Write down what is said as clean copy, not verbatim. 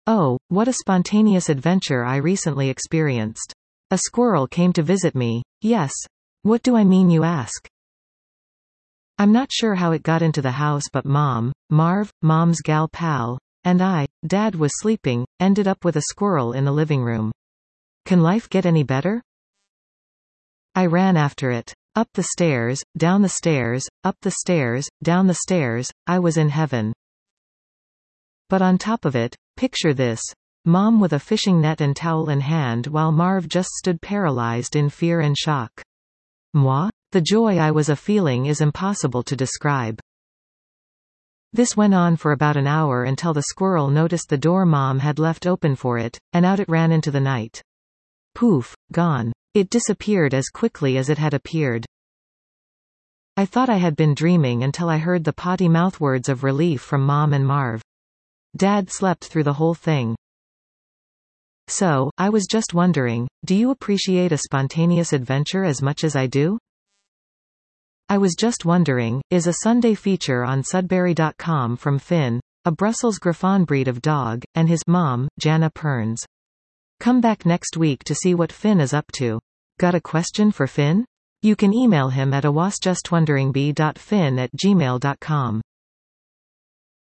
Oh, what a spontaneous adventure I recently experienced. A squirrel came to visit me. Yes. What do I mean, you ask? I'm not sure how it got into the house, but Mom, Marv, Mom's gal pal, and I, Dad was sleeping, ended up with a squirrel in the living room. Can life get any better? I ran after it. Up the stairs, down the stairs, up the stairs, down the stairs, I was in heaven. But on top of it, picture this. Mom with a fishing net and towel in hand while Marv just stood paralyzed in fear and shock. Moi? The joy I was feeling is impossible to describe. This went on for about an hour until the squirrel noticed the door Mom had left open for it, and out it ran into the night. Poof, gone. It disappeared as quickly as it had appeared. I thought I had been dreaming until I heard the potty mouth words of relief from Mom and Marv. Dad slept through the whole thing. So, I was just wondering, do you appreciate a spontaneous adventure as much as I do? I was just wondering, is a Sunday feature on Sudbury.com from Finn, a Brussels Griffon breed of dog, and his mom, Jana Perns. Come back next week to see what Finn is up to. Got a question for Finn? You can email him at awasjustwonderingb.fin@gmail.com.